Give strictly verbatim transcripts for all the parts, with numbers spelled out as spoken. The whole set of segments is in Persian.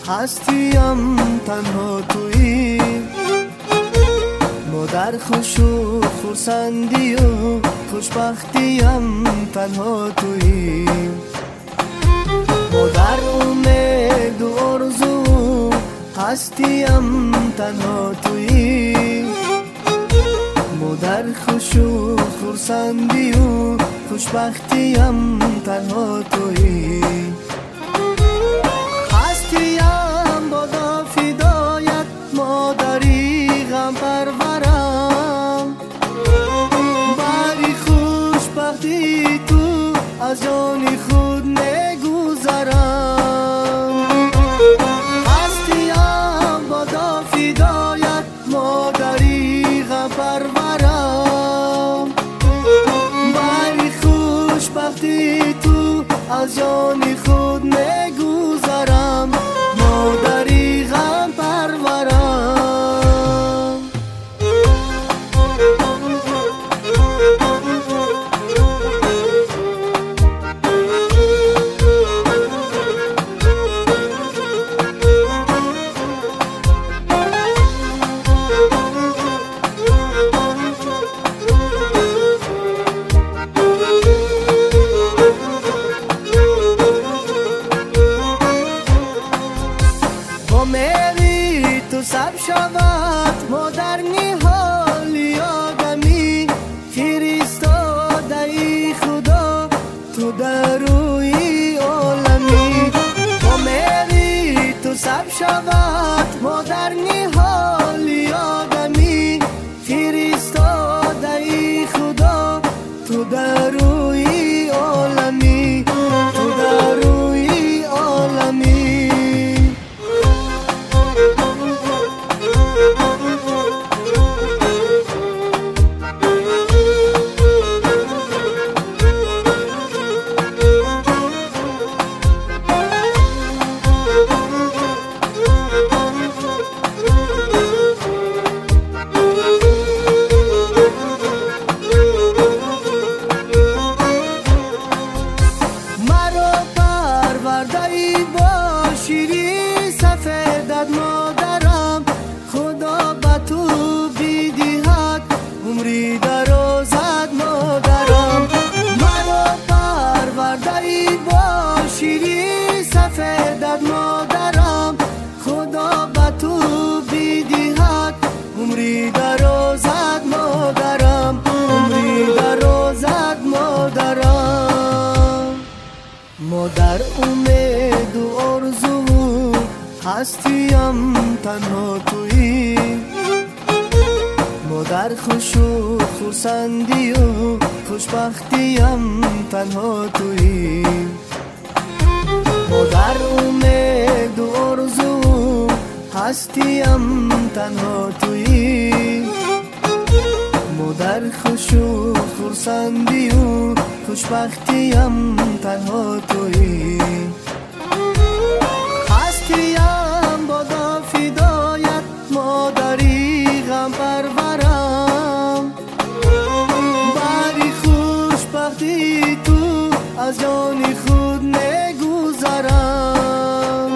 هستیم تنها تویی، مادر خوش و خرسندی و خوشبختیم تنها تویی، مادر امید و آرزو هستیم تنها تویی، مادر خوش و خرسندی و خوشبختیم تنها تویی، هستیم بادا فدایت مادری غم پرورم، بری خوشبختی تو از جان خود نگذرم، هستیم بادا فدایت مادری غم پرورم، بری خوشبختی تو از جان خود نگذرم، مادری غم پرورم. سب شود مادر نهالی آدمی، فرستاده ای خدا تو در روی عالمی، با میری تو سب شود مادر نهالی آدمی، فرستاده ای خدا تو در روی عالمی، تو در روی عالمی. مادرم خدا به تو بیدهد عمری درازد، مادرم مرا پرورده ای با شیری سفیدت، مادرم خدا به تو بیدهد عمری درازد، مادرم عمری درازد، مادرم مادر امید و آرزو هستیم تنها تویی، مادر خوش و خرسندی و خوشبختیم تنها تویی، مادر امید و آرزو هستیم تنها تویی، مادر خوش و خرسندی و خوشبختیم تنها تویی، هستیم بادا فدایت مادری غم پرورم، بری خوشبختی تو از جان خود نگذرم،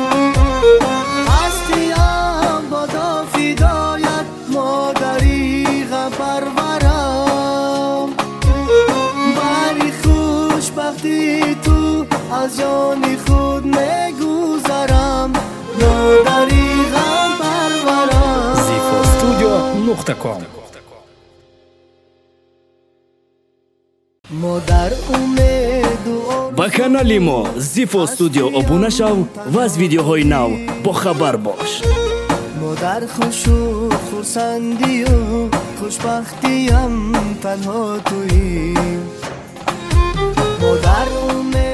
هستیم بادا فدایت مادری غم پرورم، بری خوشبختی تو از جان خود نگذرم، مادری غم پرورم. زیفو استودیو نقطه کام. مادر امید و با کانالی ما زیفو استودیو ابونه شو و از ویدیوهای نو با خبر باش. مادر خوش و خرسندی و خوشبختیم تنها تویی، مادر امید